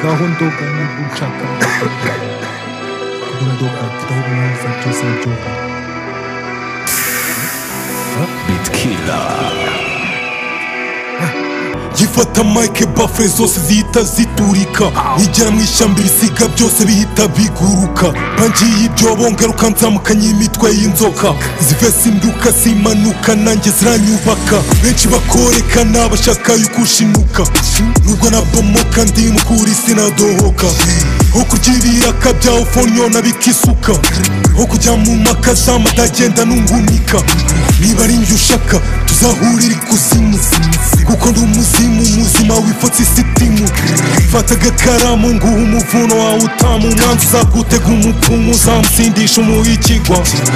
gahondoga n'ugucaka ndoga ndawumva byose ndyoga Beat Killer gifata mike bafure zose zihita ziturika nigera mu ishyamba ibisiga byose bihita biguruka bangiye ibyobo ngaruka nzamukanye imitwe y'inzoka zivese imbyuka zimanuka nanjye ziranyubaka benshi bakorekana bashaka yukushinuka nubwo nabomoka ndi mukuri sinadohoka ho kurya ibiraka byawe fonyona bikisuka ho kujya mu maka z'amatagenda nungunika niba ari njye ushaka tuzahurira ikuzimu kuko ndi umuzimu muzima wifotse isitimu fata agakaramu nguha umuvuno wawe utamu umwanzi uzagutega umupfumu uzamusindisha umuhikigwa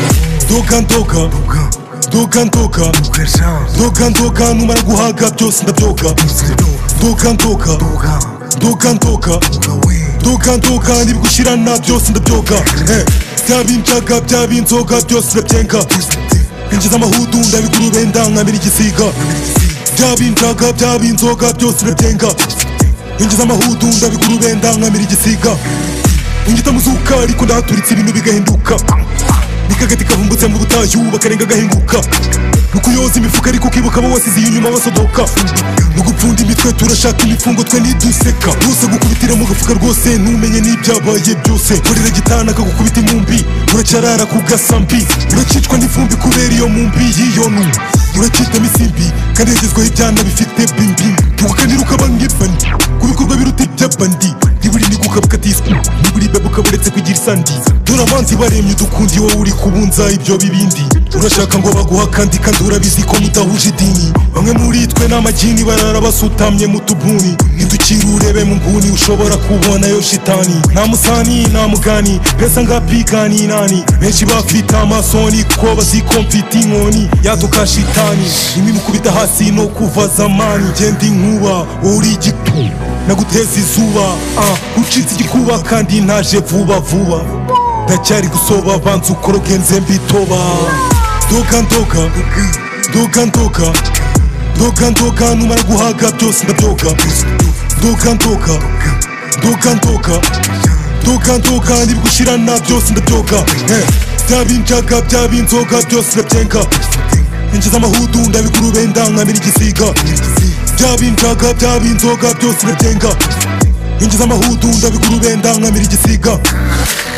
doga ndoga doga ndoga doga ndoga numara guhaga byose ndabyoga doga ndoga doga ndoga doga ndoga nibigushirana byose ndabyoga byaba injaga byaba inzoga byose ndabyenga injiza amahudu ndabigurube ndankamira igisiga byaba injaga byaba inzoga byose ndabyenga injiza amahudu ndabigurube ndankamira igisiga ingita muzuka ariko ndahaturitse ibintu bigahinduka nikagati kavumbutse mu butayu bakarenga gahinguka nukuyoza imifuka ariko ukibuka abo wasize inyuma basodoka nugupfunda imitwe turashaka imifungo twe niduseka rwose gukubitira mu gafuka rwose ntumenye n'ibyabaye byose korera gitana kagukubita imumbi uracyarara ku gasambi urakicwa n'ivumbi kubera iyo mumbi y'iyo nu urakitamo isimbi kandi yagezweho ibyana bifite bimbi tugukanira ukaba nk'ibani ku bikorwa biruta iby'abandi ntiburi niguka bukatiswi ntiburi bebe ukaburetse kugira isandi dore abanzi baremye udukundi wowe uri kubunza ibyo bibindi urashaka ngo baguha kandi urabizi ko mudahuje idini bamwe muri twe n'amagini barara basutamye mu tubuni nidukira urebe mu nguni ushobora kubonayo shitani nta musani nta mugani pesa ngapigani nani benshi bafite amasoni kuko baziko mfite inkoni yaduka shitani imimukubita hasi no kuva zamani genda inkuba uri igitu naguteza izuba ucitse igikuba kandi ntaje vuba vuba ndacyari gusoba banza ukoroge nze mbitoba doga ndoga doga ndoga doga ndoga numara guhaga byose ndabyoga doga ndoga doga ndoga doga ndoga nibigushirana byose ndabyoga byaba injaga byaba inzoga byose ndabyenga injiza amahudu ndabigurube ndankamira igisiga byaba injaga byaba inzoga byose ndabyenga injiza amahudu ndabigurube ndankamira igisiga